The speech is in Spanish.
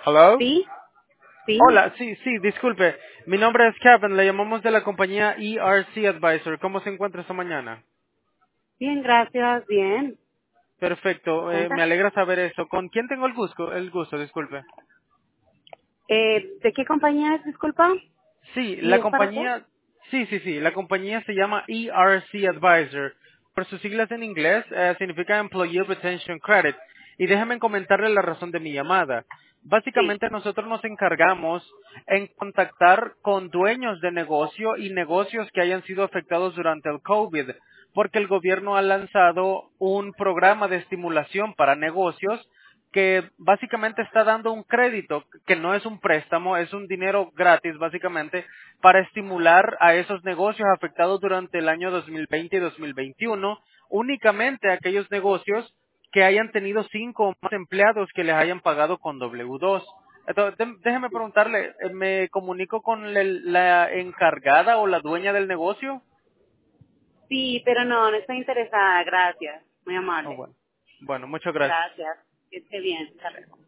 Hello. Sí, sí. Hola, sí, disculpe. Mi nombre es Kevin, le llamamos de la compañía ERC Advisor. ¿Cómo se encuentra esta mañana? Bien, gracias, bien. Perfecto, me Cuenta. alegra saber eso. ¿Con quién tengo el gusto? Disculpe. ¿De qué compañía es, disculpa? Sí, ¿Y la es para qué? compañía, sí, la compañía se llama ERC Advisor. Por sus siglas en inglés, significa Employee Retention Credit. Y déjeme comentarle la razón de mi llamada. Sí, Básicamente nosotros nos encargamos en contactar con dueños de negocio y negocios que hayan sido afectados durante el COVID, porque el gobierno ha lanzado un programa de estimulación para negocios que básicamente está dando un crédito, que no es un préstamo, es un dinero gratis básicamente, para estimular a esos negocios afectados durante el año 2020 y 2021, únicamente aquellos negocios que hayan tenido 5 o más empleados que les hayan pagado con W2. Entonces, déjeme preguntarle, ¿me comunico con la encargada o la dueña del negocio? sí, pero no estoy interesada, gracias. Muy Oh, amable. bueno. Bueno, muchas gracias. Gracias. Que esté bien. Hasta luego.